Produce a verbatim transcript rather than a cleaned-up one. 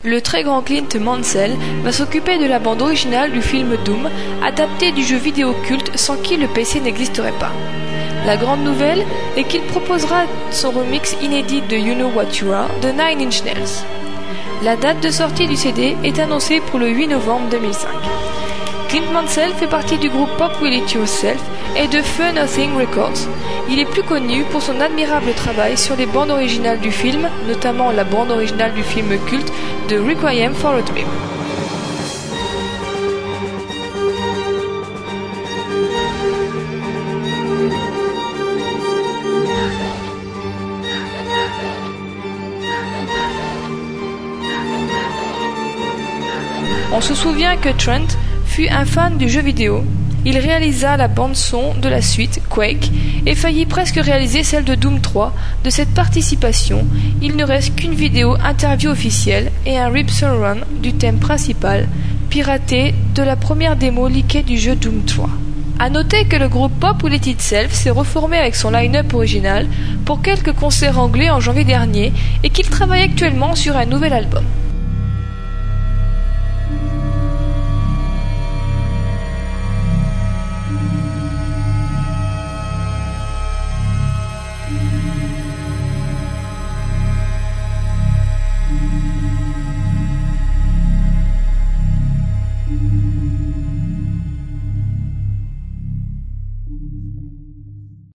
Le très grand Clint Mansell va s'occuper de la bande originale du film Doom, adapté du jeu vidéo culte sans qui le P C n'existerait pas. La grande nouvelle est qu'il proposera son remix inédit de You Know What You Are de Nine Inch Nails. La date de sortie du C D est annoncée pour le huit novembre deux mille cinq. Clint Mansell fait partie du groupe Pop Will It Yourself et de Fear Nothing Records. Il est plus connu pour son admirable travail sur les bandes originales du film, notamment la bande originale du film culte de Requiem for a Dream. On se souvient que Trent fut un fan du jeu vidéo. Il réalisa la bande-son de la suite, Quake, et faillit presque réaliser celle de Doom trois. De cette participation, il ne reste qu'une vidéo interview officielle et un rip run du thème principal, piraté de la première démo leakée du jeu Doom trois. A noter que le groupe Pop Will It Itself s'est reformé avec son line-up original pour quelques concerts anglais en janvier dernier et qu'il travaille actuellement sur un nouvel album.